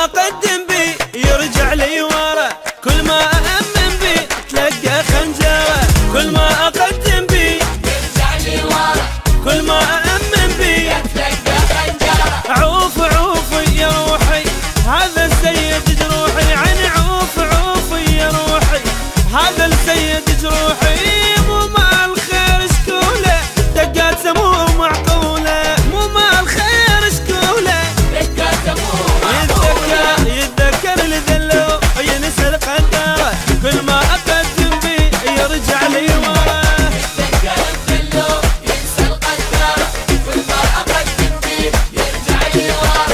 ما اقدم بي يرجع لي ورا، كل ما أأمن بي تلقى خنجره، كل ما اقدم بي يرجع لي ورا، كل ما أأمن بي تلقى خنجره. عوف عوف يا روحي هذا السيد جروحي، عن عوف عوف يا روحي هذا السيد جروحي. مو مع الخير شكوله دقاته مو معقوله، مو مع الخير شكوله دقاته مو معقوله. يتذكر الذلو ينسى القدره، كل ما اقدم بي يرجع لي ورا. يتذكر الذلو ينسى القدره، كل ما اقدم بي يرجع لي ورا.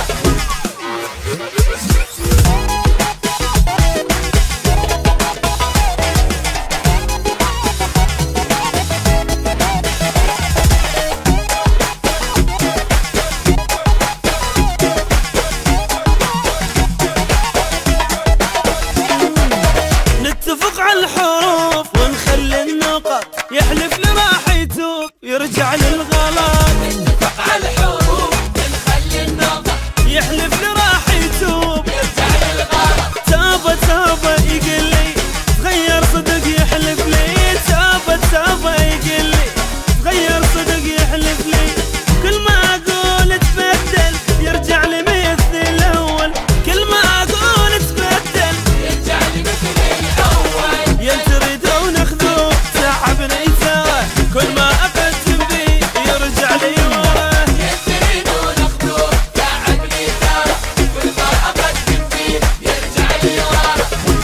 نتفق على الحروف ونخلي النقط، يحلف لي راح يتوب يرجع للغلط. نتفق على الحروف ونخلي النقط، يحلف لي راح يتوب يرجع للغلط. تابه يقول لي تغير صدق يحلف لي، تابه يقول لي تغير صدق يحلف لي، كل ما اقول تبدل يرجع لي مثل الاول، كل ما اقول تبدل يرجع لي مثل الاول. يا تريدون خذوه تعبني ترى، كل ما اقدم بي يرجع لي ورا. يا تريدون خذوه تعبني ترى، كل ما اقدم بي يرجع لي ورا.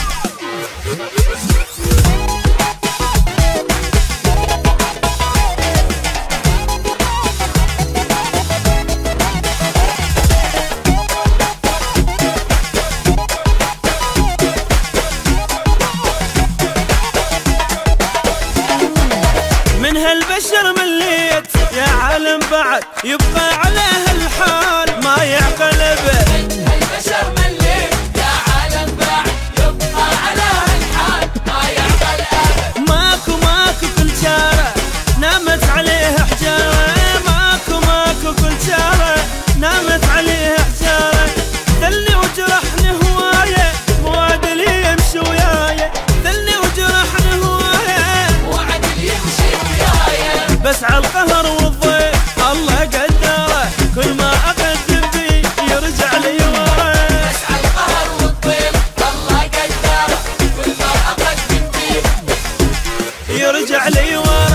من هالبشر مليت يا عالم بعد يبقى على هالحال ما يعقل ابد. البشر مليت يا عالم بعد يبقى على هالحال ما يعقل ابد. ماكو كل شارع نامت عليه حجاره، ماكو كل شارع نامت عليه حجاره، ذلني وجرحني هوايه مو عدل يمشي وياي، ذلني وجرحني هوايه مو عدل يمشي وياي. بس عالقهر والضيق الله قدره، كل ما اقدم بي يرجع لي ورا. بس عالقهر والضيق الله قدره، كل ما اقدم بيه يرجع لي ورا.